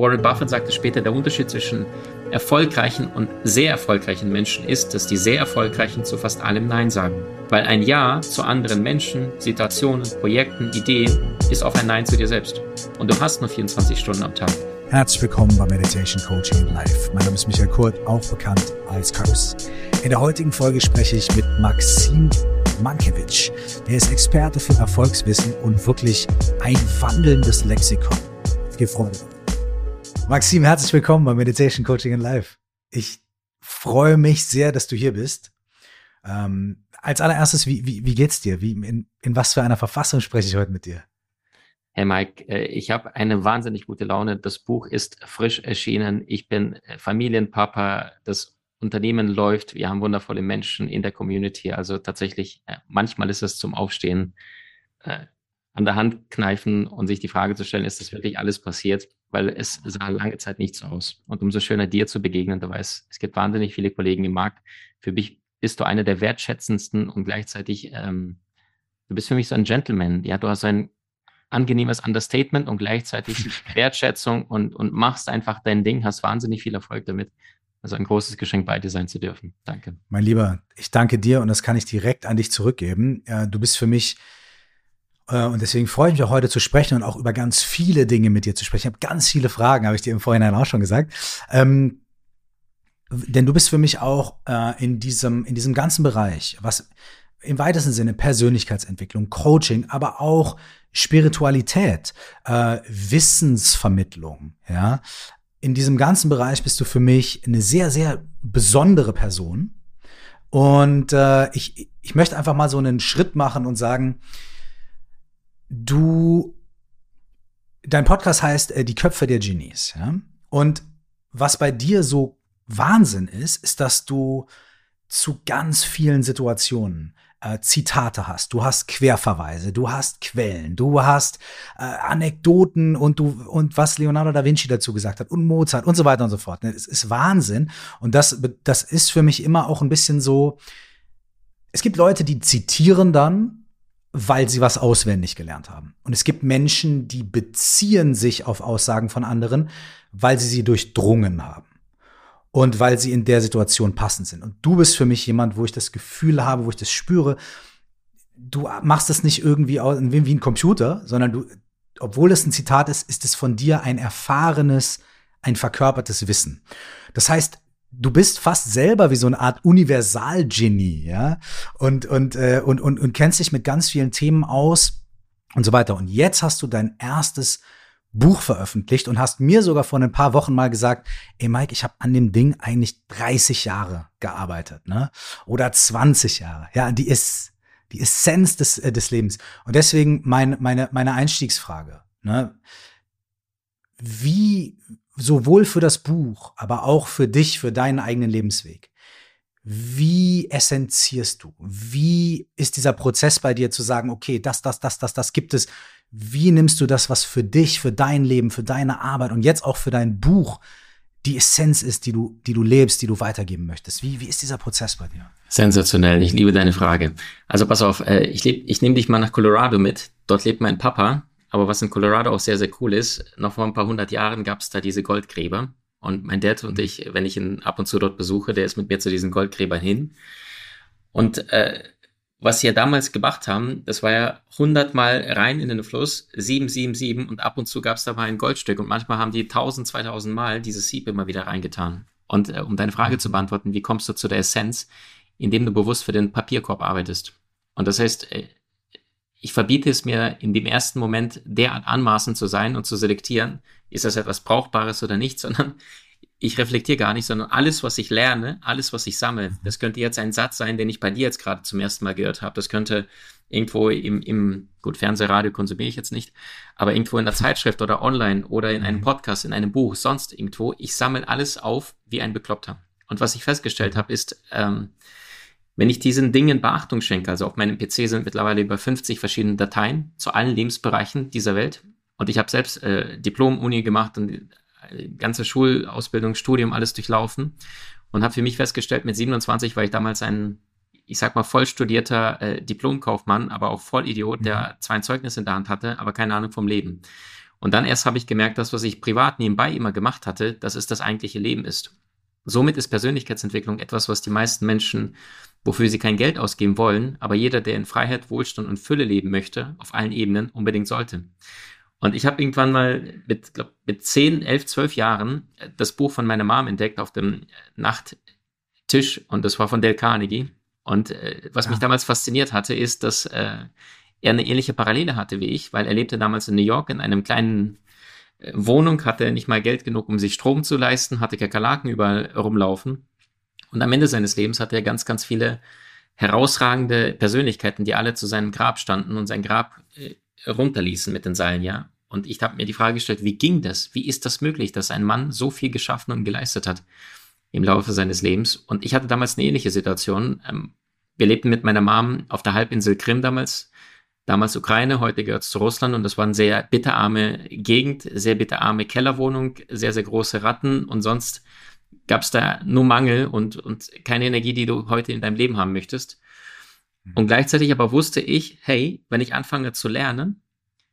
Warren Buffett sagte später, der Unterschied zwischen erfolgreichen und sehr erfolgreichen Menschen ist, dass die sehr erfolgreichen zu fast allem Nein sagen. Weil ein Ja zu anderen Menschen, Situationen, Projekten, Ideen ist auch ein Nein zu dir selbst. Und du hast nur 24 Stunden am Tag. Herzlich willkommen bei Meditation Coaching Live. Mein Name ist Michael Kurt, auch bekannt als Curse. In der heutigen Folge spreche ich mit Maxim Mankiewicz. Er ist Experte für Erfolgswissen und wirklich ein wandelndes Lexikon. Viel Freude. Maxim, herzlich willkommen bei Meditation Coaching Live. Ich freue mich sehr, dass du hier bist. Als allererstes, wie geht's dir? In was für einer Verfassung spreche ich heute mit dir? Hey Mike, ich habe eine wahnsinnig gute Laune. Das Buch ist frisch erschienen. Ich bin Familienpapa. Das Unternehmen läuft. Wir haben wundervolle Menschen in der Community. Also tatsächlich, manchmal ist es zum Aufstehen, an der Hand kneifen und sich die Frage zu stellen, ist das wirklich alles passiert? Weil es sah lange Zeit nicht so aus. Und umso schöner dir zu begegnen, du weißt, es gibt wahnsinnig viele Kollegen im Markt. Für mich bist du einer der wertschätzendsten und gleichzeitig, du bist für mich so ein Gentleman. Ja, du hast ein angenehmes Understatement und gleichzeitig Wertschätzung und machst einfach dein Ding, hast wahnsinnig viel Erfolg damit. Also ein großes Geschenk, bei dir sein zu dürfen. Danke. Mein Lieber, ich danke dir und das kann ich direkt an dich zurückgeben. Du bist für mich, und deswegen freue ich mich auch heute zu sprechen und auch über ganz viele Dinge mit dir zu sprechen. Ich habe ganz viele Fragen, habe ich dir im Vorhinein auch schon gesagt. Denn du bist für mich auch in diesem ganzen Bereich, was im weitesten Sinne Persönlichkeitsentwicklung, Coaching, aber auch Spiritualität, Wissensvermittlung, ja. In diesem ganzen Bereich bist du für mich eine sehr, sehr besondere Person. Und ich möchte einfach mal so einen Schritt machen und sagen, dein Podcast heißt Die Köpfe der Genies, ja. Und was bei dir so Wahnsinn ist, dass du zu ganz vielen Situationen Zitate hast, du hast Querverweise, du hast Quellen, du hast Anekdoten und was Leonardo da Vinci dazu gesagt hat und Mozart und so weiter und so fort. Es ist Wahnsinn und das ist für mich immer auch ein bisschen so, es gibt Leute, die zitieren dann, weil sie was auswendig gelernt haben. Und es gibt Menschen, die beziehen sich auf Aussagen von anderen, weil sie durchdrungen haben. Und weil sie in der Situation passend sind. Und du bist für mich jemand, wo ich das Gefühl habe, wo ich das spüre, du machst das nicht irgendwie wie ein Computer, sondern obwohl es ein Zitat ist, ist es von dir ein erfahrenes, ein verkörpertes Wissen. Das heißt, du bist fast selber wie so eine Art Universalgenie, ja, und kennst dich mit ganz vielen Themen aus und so weiter. Und jetzt hast du dein erstes Buch veröffentlicht und hast mir sogar vor ein paar Wochen mal gesagt, ey Mike, ich habe an dem Ding eigentlich 30 Jahre gearbeitet, ne? Oder 20 Jahre. Ja, die Essenz des Lebens. Und deswegen meine Einstiegsfrage, ne? Wie sowohl für das Buch, aber auch für dich, für deinen eigenen Lebensweg, wie essenzierst du? Wie ist dieser Prozess bei dir zu sagen, okay, das gibt es? Wie nimmst du das, was für dich, für dein Leben, für deine Arbeit und jetzt auch für dein Buch die Essenz ist, die du lebst, die du weitergeben möchtest? Wie ist dieser Prozess bei dir? Sensationell, ich liebe deine Frage. Also pass auf, ich nehme dich mal nach Colorado mit. Dort lebt mein Papa. Aber was in Colorado auch sehr, sehr cool ist, noch vor ein paar 100 Jahren gab es da diese Goldgräber. Und mein Dad und ich, wenn ich ihn ab und zu dort besuche, der ist mit mir zu diesen Goldgräbern hin. Und was sie ja damals gemacht haben, das war ja 100 Mal rein in den Fluss, 777 und ab und zu gab es da mal ein Goldstück und manchmal haben die 1000, 2000 Mal dieses Sieb immer wieder reingetan. Und um deine Frage zu beantworten, wie kommst du zu der Essenz, indem du bewusst für den Papierkorb arbeitest? Und das heißt, ich verbiete es mir in dem ersten Moment derart anmaßend zu sein und zu selektieren, ist das etwas Brauchbares oder nicht, sondern ich reflektiere gar nicht, sondern alles, was ich lerne, alles, was ich sammle, das könnte jetzt ein Satz sein, den ich bei dir jetzt gerade zum ersten Mal gehört habe. Das könnte irgendwo gut, Fernsehradio konsumiere ich jetzt nicht, aber irgendwo in der Zeitschrift oder online oder in einem Podcast, in einem Buch, sonst irgendwo. Ich sammle alles auf wie ein Bekloppter. Und was ich festgestellt habe, ist, wenn ich diesen Dingen Beachtung schenke, also auf meinem PC sind mittlerweile über 50 verschiedene Dateien zu allen Lebensbereichen dieser Welt. Und ich habe selbst Diplom-Uni gemacht und ganze Schulausbildung, Studium, alles durchlaufen und habe für mich festgestellt, mit 27 war ich damals ein, ich sag mal, voll studierter Diplomkaufmann, aber auch Vollidiot, der 2 Zeugnisse in der Hand hatte, aber keine Ahnung vom Leben. Und dann erst habe ich gemerkt, dass was ich privat nebenbei immer gemacht hatte, dass es das eigentliche Leben ist. Somit ist Persönlichkeitsentwicklung etwas, was die meisten Menschen, wofür sie kein Geld ausgeben wollen, aber jeder, der in Freiheit, Wohlstand und Fülle leben möchte, auf allen Ebenen unbedingt sollte. Und ich habe irgendwann mal mit 10, 11, 12 Jahren das Buch von meiner Mom entdeckt auf dem Nachttisch und das war von Dale Carnegie. Und was mich damals fasziniert hatte, ist, dass er eine ähnliche Parallele hatte wie ich, weil er lebte damals in New York in einem kleinen Wohnung, hatte nicht mal Geld genug, um sich Strom zu leisten, hatte Kakerlaken überall rumlaufen. Und am Ende seines Lebens hatte er ganz, ganz viele herausragende Persönlichkeiten, die alle zu seinem Grab standen und sein Grab runterließen mit den Seilen, ja. Und ich habe mir die Frage gestellt, wie ging das? Wie ist das möglich, dass ein Mann so viel geschaffen und geleistet hat im Laufe seines Lebens? Und ich hatte damals eine ähnliche Situation. Wir lebten mit meiner Mom auf der Halbinsel Krim damals Ukraine, heute gehört es zu Russland und das war eine sehr bitterarme Gegend, sehr bitterarme Kellerwohnung, sehr, sehr große Ratten und sonst gab es da nur Mangel und keine Energie, die du heute in deinem Leben haben möchtest. Und gleichzeitig aber wusste ich, hey, wenn ich anfange zu lernen,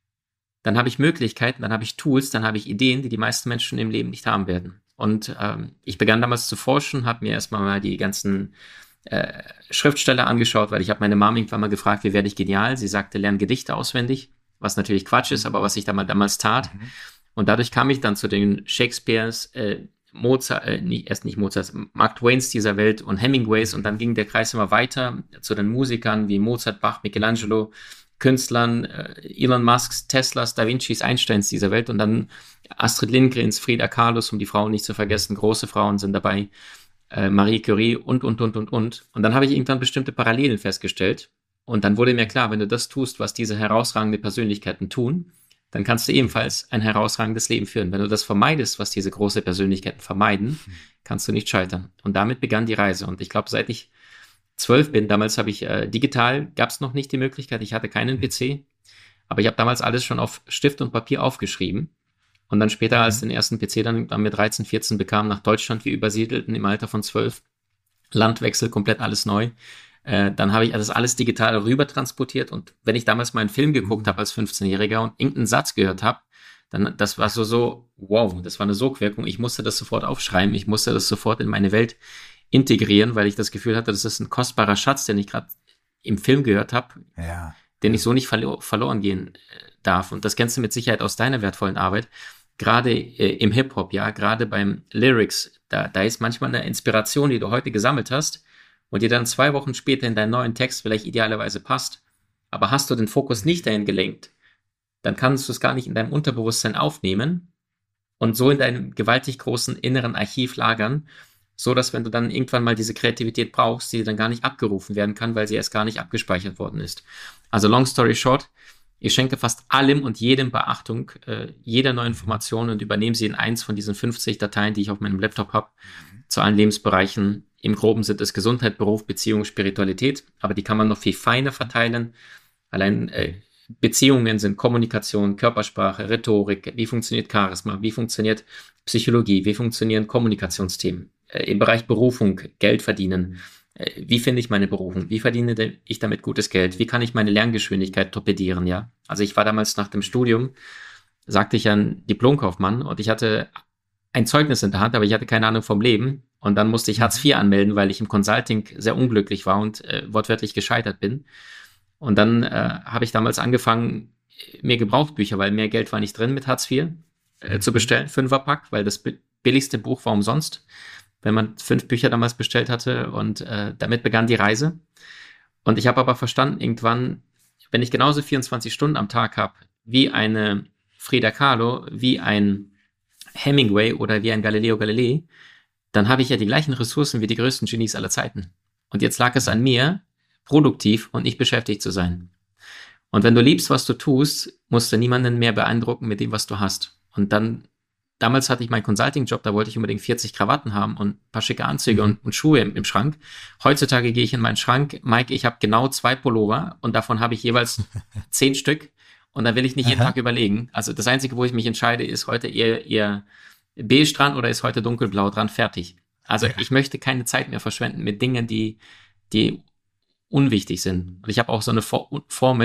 dann habe ich Möglichkeiten, dann habe ich Tools, dann habe ich Ideen, die die meisten Menschen im Leben nicht haben werden. Und ich begann damals zu forschen, habe mir erstmal mal die ganzen Schriftsteller angeschaut, weil ich habe meine Mom irgendwann mal gefragt, wie werde ich genial? Sie sagte, lern Gedichte auswendig, was natürlich Quatsch ist, aber was ich damals tat. Und dadurch kam ich dann zu den Shakespeares, Mozart, nicht Mozart, Mark Twains dieser Welt und Hemingways und dann ging der Kreis immer weiter zu den Musikern wie Mozart, Bach, Michelangelo, Künstlern, Elon Musks, Teslas, Da Vincis, Einsteins dieser Welt und dann Astrid Lindgrens, Frida Kahlos, um die Frauen nicht zu vergessen, große Frauen sind dabei, Marie Curie und. Und dann habe ich irgendwann bestimmte Parallelen festgestellt und dann wurde mir klar, wenn du das tust, was diese herausragenden Persönlichkeiten tun, dann kannst du ebenfalls ein herausragendes Leben führen. Wenn du das vermeidest, was diese großen Persönlichkeiten vermeiden, kannst du nicht scheitern. Und damit begann die Reise. Und ich glaube, seit ich 12 bin, damals habe ich digital, gab es noch nicht die Möglichkeit, ich hatte keinen PC, aber ich habe damals alles schon auf Stift und Papier aufgeschrieben. Und dann später, als den ersten PC dann mit 13, 14 bekam, nach Deutschland, wir übersiedelten im Alter von 12, Landwechsel, komplett alles neu. Dann habe ich das alles digital rüber transportiert und wenn ich damals mal einen Film geguckt habe als 15-Jähriger und irgendeinen Satz gehört habe, dann das war so, wow, das war eine Sogwirkung. Ich musste das sofort aufschreiben, ich musste das sofort in meine Welt integrieren, weil ich das Gefühl hatte, das ist ein kostbarer Schatz, den ich gerade im Film gehört habe, den ich so nicht verloren gehen darf. Und das kennst du mit Sicherheit aus deiner wertvollen Arbeit. Gerade im Hip-Hop, ja, gerade beim Lyrics, da ist manchmal eine Inspiration, die du heute gesammelt hast und die dann 2 Wochen später in deinen neuen Text vielleicht idealerweise passt. Aber hast du den Fokus nicht dahin gelenkt, dann kannst du es gar nicht in deinem Unterbewusstsein aufnehmen und so in deinem gewaltig großen inneren Archiv lagern, so dass wenn du dann irgendwann mal diese Kreativität brauchst, die dann gar nicht abgerufen werden kann, weil sie erst gar nicht abgespeichert worden ist. Also long story short, ich schenke fast allem und jedem Beachtung, jeder neuen Information und übernehme sie in eins von diesen 50 Dateien, die ich auf meinem Laptop habe, zu allen Lebensbereichen. Im Groben sind es Gesundheit, Beruf, Beziehung, Spiritualität, aber die kann man noch viel feiner verteilen. Allein Beziehungen sind Kommunikation, Körpersprache, Rhetorik, wie funktioniert Charisma, wie funktioniert Psychologie, wie funktionieren Kommunikationsthemen. Im Bereich Berufung, Geld verdienen. Wie finde ich meine Berufung? Wie verdiene ich damit gutes Geld? Wie kann ich meine Lerngeschwindigkeit torpedieren, ja? Also ich war damals nach dem Studium, sagte ich ein Diplomkaufmann und ich hatte ein Zeugnis in der Hand, aber ich hatte keine Ahnung vom Leben. Und dann musste ich Hartz IV anmelden, weil ich im Consulting sehr unglücklich war und wortwörtlich gescheitert bin. Und dann habe ich damals angefangen, mir Gebrauchtbücher, weil mehr Geld war nicht drin mit Hartz IV, zu bestellen, 5er-Pack, weil das billigste Buch war umsonst, wenn man 5 Bücher damals bestellt hatte und damit begann die Reise. Und ich habe aber verstanden, irgendwann, wenn ich genauso 24 Stunden am Tag habe, wie eine Frida Kahlo, wie ein Hemingway oder wie ein Galileo Galilei, dann habe ich ja die gleichen Ressourcen wie die größten Genies aller Zeiten. Und jetzt lag es an mir, produktiv und nicht beschäftigt zu sein. Und wenn du liebst, was du tust, musst du niemanden mehr beeindrucken mit dem, was du hast. Und dann damals hatte ich meinen Consulting-Job, da wollte ich unbedingt 40 Krawatten haben und ein paar schicke Anzüge und Schuhe im Schrank. Heutzutage gehe ich in meinen Schrank, Mike, ich habe genau 2 Pullover und davon habe ich jeweils 10 Stück und da will ich nicht jeden Tag überlegen. Also das Einzige, wo ich mich entscheide, ist heute eher beige dran oder ist heute dunkelblau dran, fertig. Also ich möchte keine Zeit mehr verschwenden mit Dingen, die unwichtig sind. Und ich habe auch so eine Formel,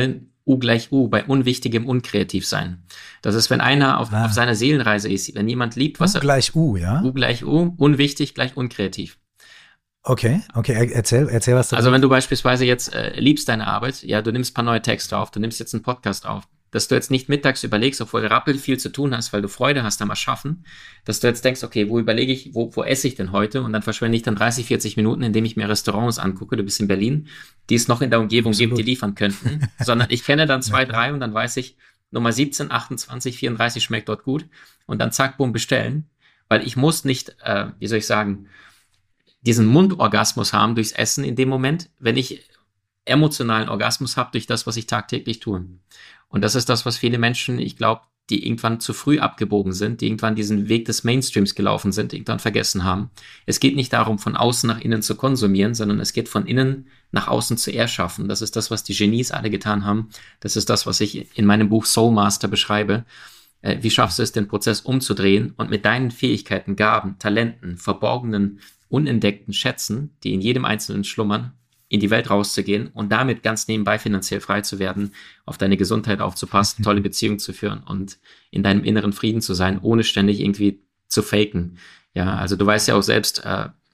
U gleich U, bei unwichtigem unkreativ sein. Das ist, wenn einer auf seiner Seelenreise ist, wenn jemand liebt, was U gleich U, ja? U gleich U, unwichtig gleich unkreativ. Okay, erzähl was dazu. Also wenn du beispielsweise jetzt liebst deine Arbeit, ja, du nimmst ein paar neue Texte auf, du nimmst jetzt einen Podcast auf, dass du jetzt nicht mittags überlegst, obwohl du rappel viel zu tun hast, weil du Freude hast am Erschaffen, dass du jetzt denkst, okay, wo überlege ich, wo esse ich denn heute? Und dann verschwende ich dann 30, 40 Minuten, indem ich mir Restaurants angucke, du bist in Berlin, die es noch in der Umgebung gibt, die liefern könnten, sondern ich kenne dann 2, 3 und dann weiß ich, Nummer 17, 28, 34 schmeckt dort gut und dann zack, boom, bestellen, weil ich muss nicht, wie soll ich sagen, diesen Mundorgasmus haben durchs Essen in dem Moment, wenn ich emotionalen Orgasmus habe durch das, was ich tagtäglich tue. Und das ist das, was viele Menschen, ich glaube, die irgendwann zu früh abgebogen sind, die irgendwann diesen Weg des Mainstreams gelaufen sind, irgendwann vergessen haben. Es geht nicht darum, von außen nach innen zu konsumieren, sondern es geht von innen nach außen zu erschaffen. Das ist das, was die Genies alle getan haben. Das ist das, was ich in meinem Buch Soul Master beschreibe. Wie schaffst du es, den Prozess umzudrehen und mit deinen Fähigkeiten, Gaben, Talenten, verborgenen, unentdeckten Schätzen, die in jedem Einzelnen schlummern, in die Welt rauszugehen und damit ganz nebenbei finanziell frei zu werden, auf deine Gesundheit aufzupassen, tolle Beziehungen zu führen und in deinem inneren Frieden zu sein, ohne ständig irgendwie zu faken. Ja, also du weißt ja auch selbst,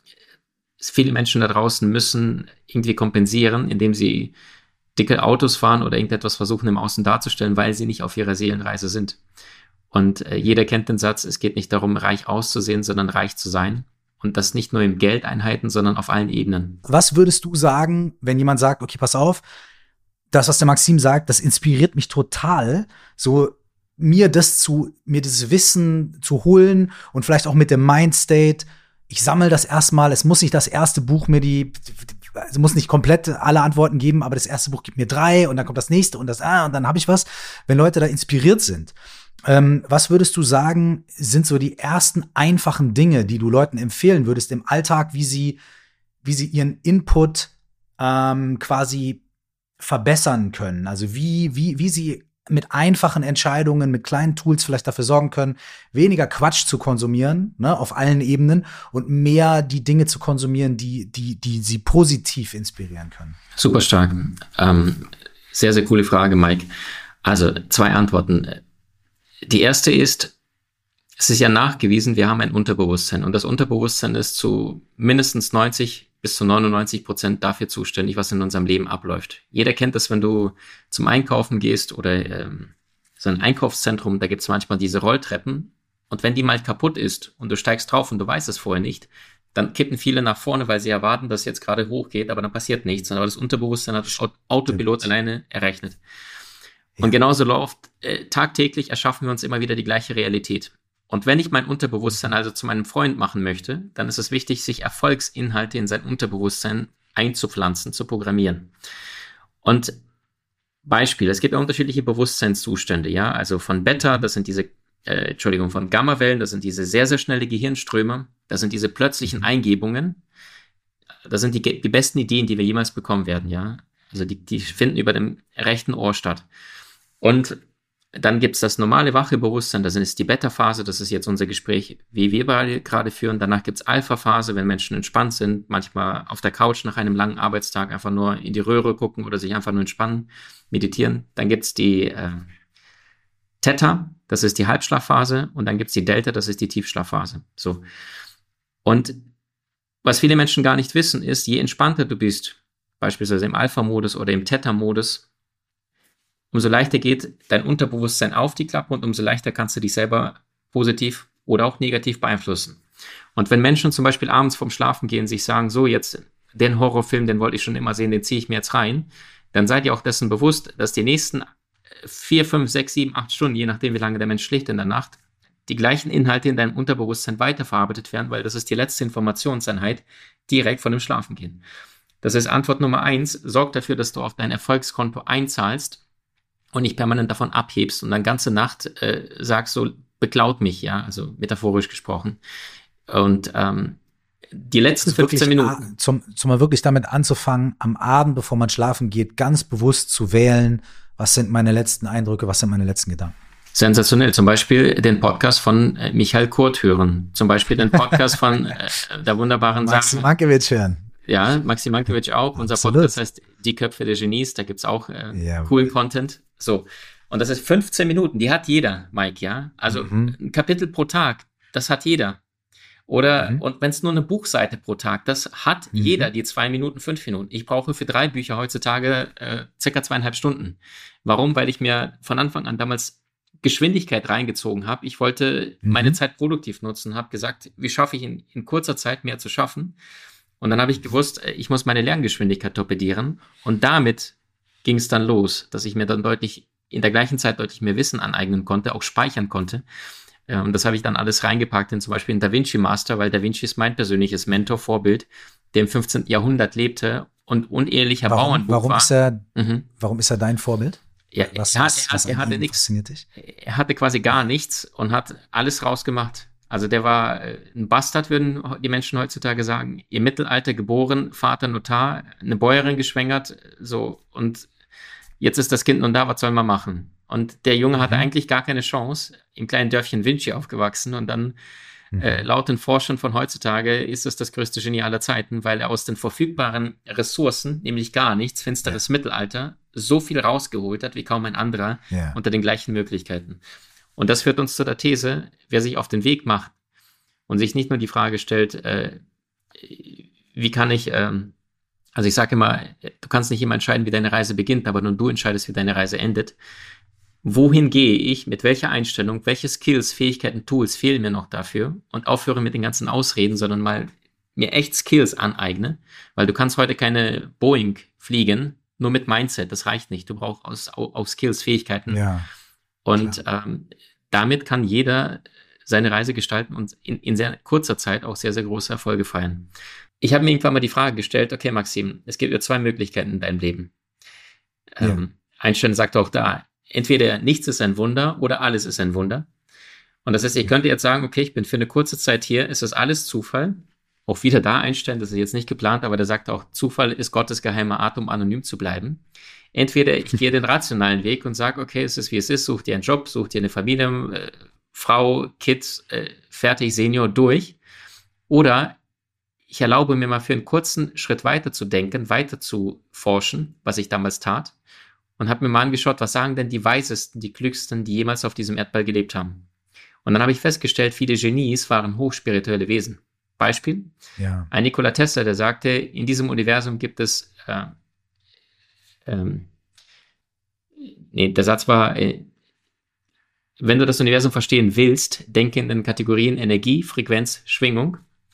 viele Menschen da draußen müssen irgendwie kompensieren, indem sie dicke Autos fahren oder irgendetwas versuchen im Außen darzustellen, weil sie nicht auf ihrer Seelenreise sind. Und jeder kennt den Satz, es geht nicht darum, reich auszusehen, sondern reich zu sein. Und das nicht nur im Geldeinheiten, sondern auf allen Ebenen. Was würdest du sagen, wenn jemand sagt, okay, pass auf, das, was der Maxim sagt, das inspiriert mich total, so mir dieses Wissen zu holen und vielleicht auch mit dem Mindstate, ich sammle das erstmal, es muss nicht das erste Buch es muss nicht komplett alle Antworten geben, aber das erste Buch gibt mir 3 und dann kommt das nächste und und dann habe ich was. Wenn Leute da inspiriert sind, was würdest du sagen, sind so die ersten einfachen Dinge, die du Leuten empfehlen würdest im Alltag, wie sie ihren Input quasi verbessern können? Also wie sie mit einfachen Entscheidungen, mit kleinen Tools vielleicht dafür sorgen können, weniger Quatsch zu konsumieren, ne, auf allen Ebenen und mehr die Dinge zu konsumieren, die sie positiv inspirieren können. Super stark. Sehr, sehr coole Frage, Mike. Also 2 Antworten. Die erste ist, es ist ja nachgewiesen, wir haben ein Unterbewusstsein und das Unterbewusstsein ist zu mindestens 90 bis zu 99% dafür zuständig, was in unserem Leben abläuft. Jeder kennt das, wenn du zum Einkaufen gehst oder so ein Einkaufszentrum, da gibt es manchmal diese Rolltreppen und wenn die mal kaputt ist und du steigst drauf und du weißt es vorher nicht, dann kippen viele nach vorne, weil sie erwarten, dass es jetzt gerade hochgeht, aber dann passiert nichts. Aber das Unterbewusstsein hat das Autopilot alleine errechnet. Und genauso läuft, tagtäglich erschaffen wir uns immer wieder die gleiche Realität. Und wenn ich mein Unterbewusstsein also zu meinem Freund machen möchte, dann ist es wichtig, sich Erfolgsinhalte in sein Unterbewusstsein einzupflanzen, zu programmieren. Und Beispiel, es gibt ja unterschiedliche Bewusstseinszustände, ja, also von Beta, das sind diese, von Gammawellen, das sind diese sehr, sehr schnelle Gehirnströme, das sind diese plötzlichen Eingebungen, das sind die besten Ideen, die wir jemals bekommen werden, ja. Also die finden über dem rechten Ohr statt. Und dann gibt's das normale wache Bewusstsein, das ist die Beta-Phase, das ist jetzt unser Gespräch, wie wir beide gerade führen. Danach gibt's Alpha-Phase, wenn Menschen entspannt sind, manchmal auf der Couch nach einem langen Arbeitstag einfach nur in die Röhre gucken oder sich einfach nur entspannen, meditieren. Dann gibt's die Theta, das ist die Halbschlafphase und dann gibt's die Delta, das ist die Tiefschlafphase. So. Und was viele Menschen gar nicht wissen, ist, je entspannter du bist, beispielsweise im Alpha-Modus oder im Theta-Modus, umso leichter geht dein Unterbewusstsein auf die Klappe und umso leichter kannst du dich selber positiv oder auch negativ beeinflussen. Und wenn Menschen zum Beispiel abends vorm Schlafengehen sich sagen, so jetzt den Horrorfilm, den wollte ich schon immer sehen, den ziehe ich mir jetzt rein, dann seid ihr auch dessen bewusst, dass die nächsten 4, 5, 6, 7, 8 Stunden, je nachdem wie lange der Mensch schläft in der Nacht, die gleichen Inhalte in deinem Unterbewusstsein weiterverarbeitet werden, weil das ist die letzte Informationseinheit direkt von dem Schlafengehen. Das ist Antwort Nummer 1, sorg dafür, dass du auf dein Erfolgskonto einzahlst und nicht permanent davon abhebst und dann ganze Nacht sagst so, beklaut mich, ja, also metaphorisch gesprochen. Und die letzten 15 Minuten. Mal wirklich damit anzufangen, am Abend, bevor man schlafen geht, ganz bewusst zu wählen, was sind meine letzten Eindrücke, was sind meine letzten Gedanken. Sensationell. Zum Beispiel den Podcast von Michael Kurt hören. Zum Beispiel den Podcast von der wunderbaren Maxim Mankiewicz hören. Ja, Maxim Mankiewicz auch. Unser Absolut. Podcast heißt Die Köpfe der Genies. Da gibt's auch Ja. coolen Content. So. Und das ist 15 Minuten. Die hat jeder, Mike, ja. Also ein Kapitel pro Tag, das hat jeder. Oder, und wenn es nur eine Buchseite pro Tag, das hat jeder, die 2 Minuten, 5 Minuten. Ich brauche für 3 Bücher heutzutage circa 2,5 Stunden. Warum? Weil ich mir von Anfang an damals Geschwindigkeit reingezogen habe. Ich wollte meine Zeit produktiv nutzen, habe gesagt, wie schaffe ich in kurzer Zeit mehr zu schaffen? Und dann habe ich gewusst, ich muss meine Lerngeschwindigkeit torpedieren. Und damit ging es dann los, dass ich mir dann in der gleichen Zeit deutlich mehr Wissen aneignen konnte, auch speichern konnte. Und das habe ich dann alles reingepackt in zum Beispiel den Da Vinci Master, weil Da Vinci ist mein persönliches Mentor, Vorbild, der im 15. Jahrhundert lebte und unehrlicher Bauernbub war. Warum ist er dein Vorbild? Ja, Was er hatte nichts. Fasziniert dich? Er hatte quasi gar nichts und hat alles rausgemacht. Also der war ein Bastard, würden die Menschen heutzutage sagen. Im Mittelalter geboren, Vater Notar, eine Bäuerin geschwängert, so, und jetzt ist das Kind nun da, was soll man machen? Und der Junge hatte eigentlich gar keine Chance, im kleinen Dörfchen Vinci aufgewachsen, und dann laut den Forschern von heutzutage ist es das größte Genie aller Zeiten, weil er aus den verfügbaren Ressourcen, nämlich gar nichts, finsteres Mittelalter, so viel rausgeholt hat wie kaum ein anderer unter den gleichen Möglichkeiten. Und das führt uns zu der These, wer sich auf den Weg macht und sich nicht nur die Frage stellt, wie kann ich, also ich sage immer, du kannst nicht immer entscheiden, wie deine Reise beginnt, aber nur du entscheidest, wie deine Reise endet. Wohin gehe ich, mit welcher Einstellung, welche Skills, Fähigkeiten, Tools fehlen mir noch dafür, und aufhöre mit den ganzen Ausreden, sondern mal mir echt Skills aneigne, weil du kannst heute keine Boeing fliegen, nur mit Mindset, das reicht nicht, du brauchst auch Skills, Fähigkeiten, und damit kann jeder seine Reise gestalten und in sehr kurzer Zeit auch sehr, sehr große Erfolge feiern. Ich habe mir irgendwann mal die Frage gestellt, okay Maxim, es gibt ja 2 Möglichkeiten in deinem Leben. Einstein sagt auch da, entweder nichts ist ein Wunder oder alles ist ein Wunder. Und das heißt, ich könnte jetzt sagen, okay, ich bin für eine kurze Zeit hier, ist das alles Zufall? Auch wieder da Einstein, das ist jetzt nicht geplant, aber der sagt auch, Zufall ist Gottes geheimer Art, um anonym zu bleiben. Entweder ich gehe den rationalen Weg und sage, okay, es ist wie es ist, such dir einen Job, such dir eine Familie, Frau, Kids, fertig, Senior, durch. Oder ich erlaube mir mal für einen kurzen Schritt weiter zu denken, weiter zu forschen, was ich damals tat, und habe mir mal angeschaut, was sagen denn die Weisesten, die Klügsten, die jemals auf diesem Erdball gelebt haben. Und dann habe ich festgestellt, viele Genies waren hochspirituelle Wesen. Beispiel, ein Nikola Tesla, der sagte, in diesem Universum gibt es, der Satz war, wenn du das Universum verstehen willst, denke in den Kategorien Energie, Frequenz, Schwingung.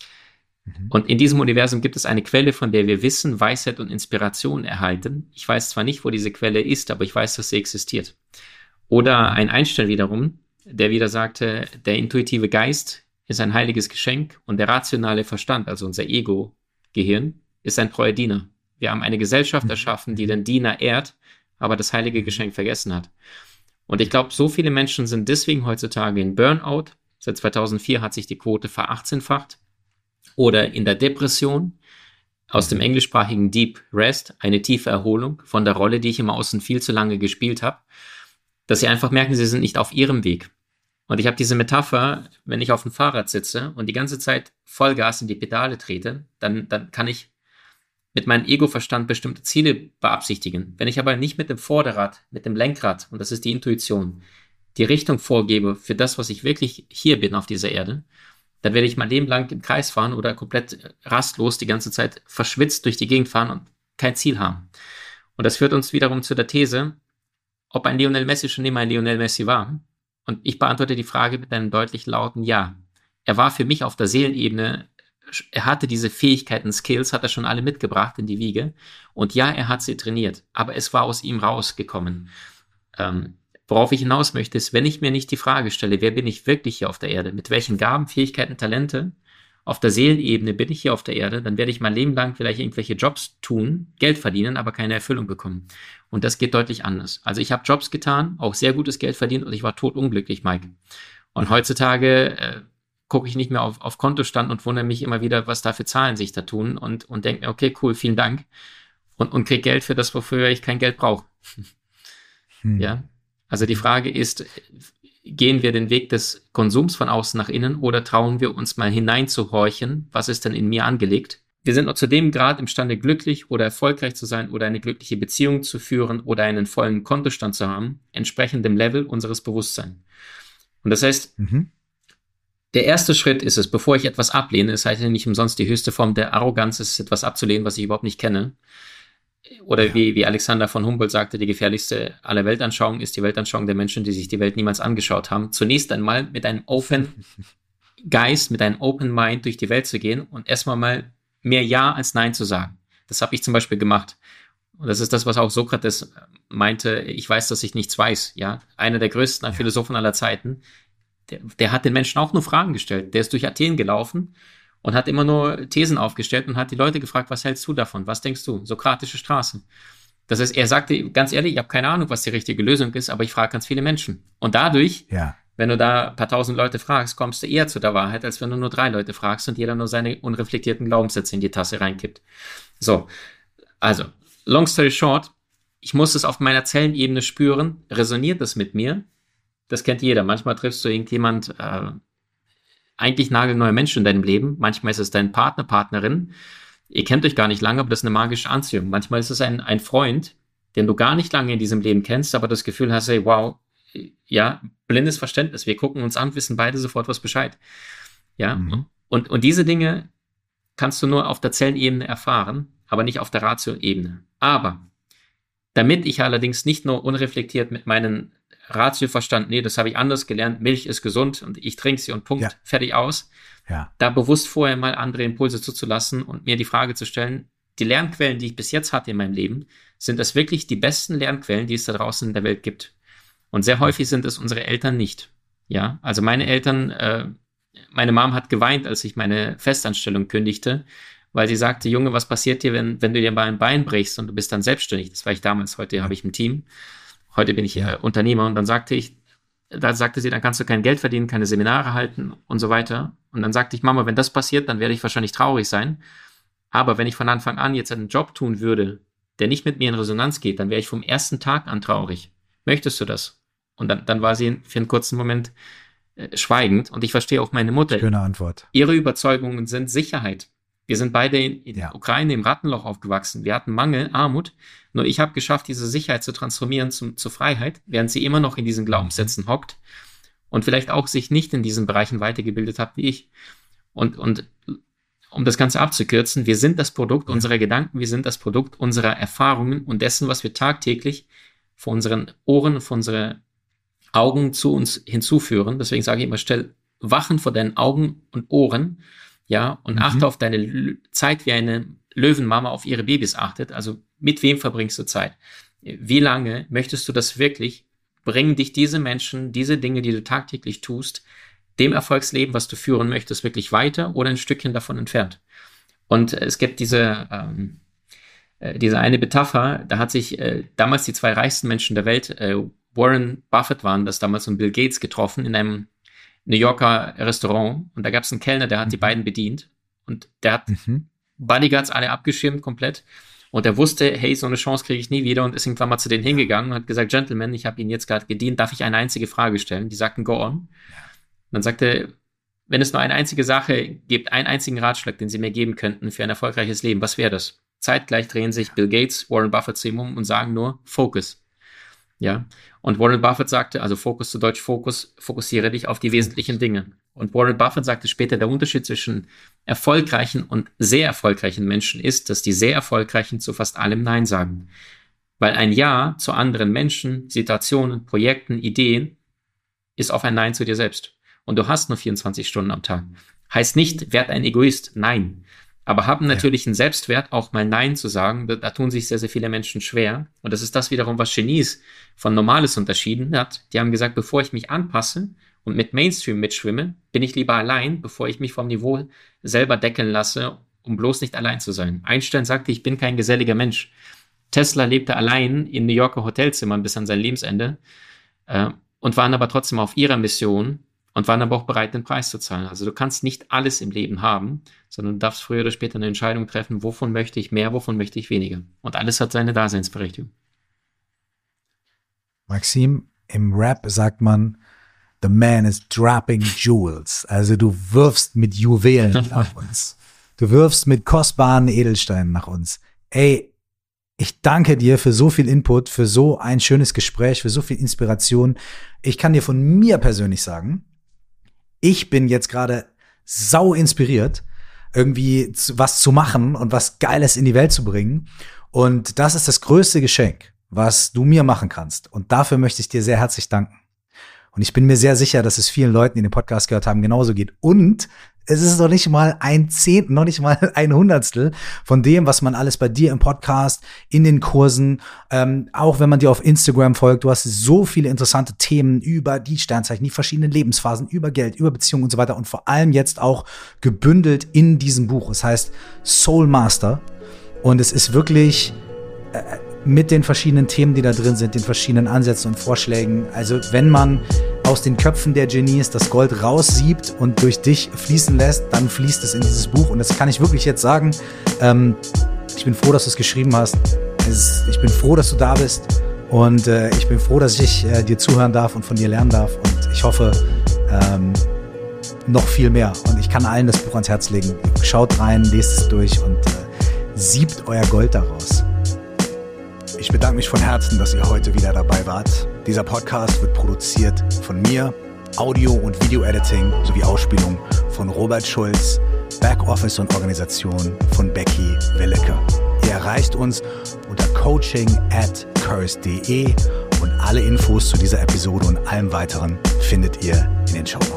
Und in diesem Universum gibt es eine Quelle, von der wir Wissen, Weisheit und Inspiration erhalten. Ich weiß zwar nicht, wo diese Quelle ist, aber ich weiß, dass sie existiert. Oder ein Einstein wiederum, der wieder sagte, der intuitive Geist ist ein heiliges Geschenk und der rationale Verstand, also unser Ego-Gehirn, ist ein treuer Diener. Wir haben eine Gesellschaft erschaffen, die den Diener ehrt, aber das heilige Geschenk vergessen hat. Und ich glaube, so viele Menschen sind deswegen heutzutage in Burnout. Seit 2004 hat sich die Quote ver-18-facht. Oder in der Depression, aus dem englischsprachigen Deep Rest, eine tiefe Erholung von der Rolle, die ich im Außen viel zu lange gespielt habe, dass sie einfach merken, sie sind nicht auf ihrem Weg. Und ich habe diese Metapher, wenn ich auf dem Fahrrad sitze und die ganze Zeit Vollgas in die Pedale trete, dann kann ich mit meinem Ego-Verstand bestimmte Ziele beabsichtigen. Wenn ich aber nicht mit dem Vorderrad, mit dem Lenkrad, und das ist die Intuition, die Richtung vorgebe für das, was ich wirklich hier bin auf dieser Erde, dann werde ich mein Leben lang im Kreis fahren oder komplett rastlos die ganze Zeit verschwitzt durch die Gegend fahren und kein Ziel haben. Und das führt uns wiederum zu der These, ob ein Lionel Messi schon immer ein Lionel Messi war. Und ich beantworte die Frage mit einem deutlich lauten Ja. Er war für mich auf der Seelenebene, er hatte diese Fähigkeiten, Skills, hat er schon alle mitgebracht in die Wiege. Und ja, er hat sie trainiert, aber es war aus ihm rausgekommen. Worauf ich hinaus möchte, ist, wenn ich mir nicht die Frage stelle, wer bin ich wirklich hier auf der Erde, mit welchen Gaben, Fähigkeiten, Talente, auf der Seelenebene bin ich hier auf der Erde, dann werde ich mein Leben lang vielleicht irgendwelche Jobs tun, Geld verdienen, aber keine Erfüllung bekommen. Und das geht deutlich anders. Also ich habe Jobs getan, auch sehr gutes Geld verdient und ich war totunglücklich, Mike. Und heutzutage gucke ich nicht mehr auf Kontostand und wundere mich immer wieder, was da für Zahlen sich da tun und denke mir, okay, cool, vielen Dank. Und kriege Geld für das, wofür ich kein Geld brauche. Ja. Also die Frage ist, gehen wir den Weg des Konsums von außen nach innen oder trauen wir uns mal hineinzuhorchen, was ist denn in mir angelegt? wir sind noch zu dem Grad imstande, glücklich oder erfolgreich zu sein oder eine glückliche Beziehung zu führen oder einen vollen Kontostand zu haben, entsprechend dem Level unseres Bewusstseins. Und das heißt, der erste Schritt ist es, bevor ich etwas ablehne, es heißt ja nicht umsonst, die höchste Form der Arroganz ist, etwas abzulehnen, was ich überhaupt nicht kenne. Oder wie Alexander von Humboldt sagte, die gefährlichste aller Weltanschauungen ist die Weltanschauung der Menschen, die sich die Welt niemals angeschaut haben. Zunächst einmal mit einem Open Geist, mit einem Open Mind durch die Welt zu gehen und erstmal mal mehr Ja als Nein zu sagen. Das habe ich zum Beispiel gemacht. Und das ist das, was auch Sokrates meinte, ich weiß, dass ich nichts weiß. Ja, einer der größten Philosophen aller Zeiten, der hat den Menschen auch nur Fragen gestellt. Der ist durch Athen gelaufen und hat immer nur Thesen aufgestellt und hat die Leute gefragt, was hältst du davon? Was denkst du? Sokratische Straße. Das heißt, er sagte ganz ehrlich, ich habe keine Ahnung, was die richtige Lösung ist, aber ich frage ganz viele Menschen. Und dadurch, wenn du da ein paar tausend Leute fragst, kommst du eher zu der Wahrheit, als wenn du nur 3 Leute fragst und jeder nur seine unreflektierten Glaubenssätze in die Tasse reinkippt. So, also, long story short, ich muss es auf meiner Zellenebene spüren, resoniert das mit mir? Das kennt jeder. Manchmal triffst du irgendjemand, eigentlich nagelneue Menschen in deinem Leben. Manchmal ist es dein Partner, Partnerin. Ihr kennt euch gar nicht lange, aber das ist eine magische Anziehung. Manchmal ist es ein Freund, den du gar nicht lange in diesem Leben kennst, aber das Gefühl hast, hey, wow, ja, blindes Verständnis. Wir gucken uns an, wissen beide sofort was Bescheid. Ja, und diese Dinge kannst du nur auf der Zellenebene erfahren, aber nicht auf der Ratio-Ebene. Aber damit ich allerdings nicht nur unreflektiert mit meinem Ratio-Verstand, nee, das habe ich anders gelernt, Milch ist gesund und ich trinke sie und Punkt, fertig aus, da bewusst vorher mal andere Impulse zuzulassen und mir die Frage zu stellen, die Lernquellen, die ich bis jetzt hatte in meinem Leben, sind das wirklich die besten Lernquellen, die es da draußen in der Welt gibt? Und sehr häufig sind es unsere Eltern nicht. Ja, also meine Eltern, meine Mom hat geweint, als ich meine Festanstellung kündigte, weil sie sagte, Junge, was passiert dir, wenn du dir mal ein Bein brichst und du bist dann selbstständig? Das war ich damals, heute habe ich ein Team. Heute bin ich Unternehmer. Und dann sagte sie, dann kannst du kein Geld verdienen, keine Seminare halten und so weiter. Und dann sagte ich, Mama, wenn das passiert, dann werde ich wahrscheinlich traurig sein. Aber wenn ich von Anfang an jetzt einen Job tun würde, der nicht mit mir in Resonanz geht, dann wäre ich vom ersten Tag an traurig. Möchtest du das? Und dann war sie für einen kurzen Moment schweigend. Und ich verstehe auch meine Mutter. Schöne Antwort. Ihre Überzeugungen sind Sicherheit. Wir sind beide in der Ukraine im Rattenloch aufgewachsen. Wir hatten Mangel, Armut. Nur ich habe geschafft, diese Sicherheit zu transformieren zur Freiheit, während sie immer noch in diesen Glaubenssätzen hockt und vielleicht auch sich nicht in diesen Bereichen weitergebildet hat wie ich. Und um das Ganze abzukürzen, wir sind das Produkt unserer Gedanken, wir sind das Produkt unserer Erfahrungen und dessen, was wir tagtäglich vor unseren Ohren, vor unseren Augen zu uns hinzuführen. Deswegen sage ich immer, stell Wachen vor deinen Augen und Ohren, ja, und achte auf deine Zeit, wie eine Löwenmama auf ihre Babys achtet. Also mit wem verbringst du Zeit? Wie lange möchtest du das wirklich? Bringen dich diese Menschen, diese Dinge, die du tagtäglich tust, dem Erfolgsleben, was du führen möchtest, wirklich weiter oder ein Stückchen davon entfernt? Und es gibt diese eine Metapher, da hat sich damals die 2 reichsten Menschen der Welt, Warren Buffett waren das damals und Bill Gates getroffen in einem New Yorker Restaurant. Und da gab es einen Kellner, der hat die beiden bedient. Und der hat Bodyguards alle abgeschirmt komplett. Und er wusste, hey, so eine Chance kriege ich nie wieder und ist irgendwann mal zu denen hingegangen und hat gesagt, Gentlemen, ich habe Ihnen jetzt gerade gedient, darf ich eine einzige Frage stellen? Die sagten, go on. Und dann sagte er, wenn es nur eine einzige Sache gibt, einen einzigen Ratschlag, den Sie mir geben könnten für ein erfolgreiches Leben, was wäre das? Zeitgleich drehen sich Bill Gates, Warren Buffett zu ihm um und sagen nur, Focus. Ja, und Warren Buffett sagte, also Fokus zu Deutsch Fokus, fokussiere dich auf die wesentlichen Dinge. Und Warren Buffett sagte später, der Unterschied zwischen erfolgreichen und sehr erfolgreichen Menschen ist, dass die sehr erfolgreichen zu fast allem Nein sagen. Weil ein Ja zu anderen Menschen, Situationen, Projekten, Ideen ist auf ein Nein zu dir selbst. Und du hast nur 24 Stunden am Tag. Heißt nicht, werd ein Egoist, nein. Aber haben natürlich einen Selbstwert, auch mal Nein zu sagen. Da tun sich sehr, sehr viele Menschen schwer. Und das ist das wiederum, was Genies von Normales unterschieden hat. Die haben gesagt, bevor ich mich anpasse und mit Mainstream mitschwimme, bin ich lieber allein, bevor ich mich vom Niveau selber deckeln lasse, um bloß nicht allein zu sein. Einstein sagte, ich bin kein geselliger Mensch. Tesla lebte allein in New Yorker Hotelzimmern bis an sein Lebensende und waren aber trotzdem auf ihrer Mission und waren aber auch bereit, den Preis zu zahlen. Also du kannst nicht alles im Leben haben, sondern du darfst früher oder später eine Entscheidung treffen, wovon möchte ich mehr, wovon möchte ich weniger. Und alles hat seine Daseinsberechtigung. Maxim, im Rap sagt man, the man is dropping jewels. Also du wirfst mit Juwelen auf uns. Du wirfst mit kostbaren Edelsteinen nach uns. Ey, ich danke dir für so viel Input, für so ein schönes Gespräch, für so viel Inspiration. Ich kann dir von mir persönlich sagen, ich bin jetzt gerade sau inspiriert, irgendwie was zu machen und was Geiles in die Welt zu bringen. Und das ist das größte Geschenk, was du mir machen kannst. Und dafür möchte ich dir sehr herzlich danken. Und ich bin mir sehr sicher, dass es vielen Leuten, die den Podcast gehört haben, genauso geht. Und es ist noch nicht mal ein Zehntel, noch nicht mal ein Hundertstel von dem, was man alles bei dir im Podcast, in den Kursen, auch wenn man dir auf Instagram folgt, du hast so viele interessante Themen über die Sternzeichen, die verschiedenen Lebensphasen, über Geld, über Beziehungen und so weiter und vor allem jetzt auch gebündelt in diesem Buch. Es heißt Soul Master und es ist wirklich mit den verschiedenen Themen, die da drin sind, den verschiedenen Ansätzen und Vorschlägen. Also wenn man aus den Köpfen der Genies das Gold raussiebt und durch dich fließen lässt, dann fließt es in dieses Buch. Und das kann ich wirklich jetzt sagen. Ich bin froh, dass du es geschrieben hast. Ich bin froh, dass du da bist. Und ich bin froh, dass ich dir zuhören darf und von dir lernen darf. Und ich hoffe, noch viel mehr. Und ich kann allen das Buch ans Herz legen. Schaut rein, lest es durch und siebt euer Gold daraus. Ich bedanke mich von Herzen, dass ihr heute wieder dabei wart. Dieser Podcast wird produziert von mir, Audio- und Video-Editing sowie Ausspielung von Robert Schulz, Backoffice und Organisation von Becky Willecke. Ihr erreicht uns unter coaching@curse.de und alle Infos zu dieser Episode und allem weiteren findet ihr in den Shownotes.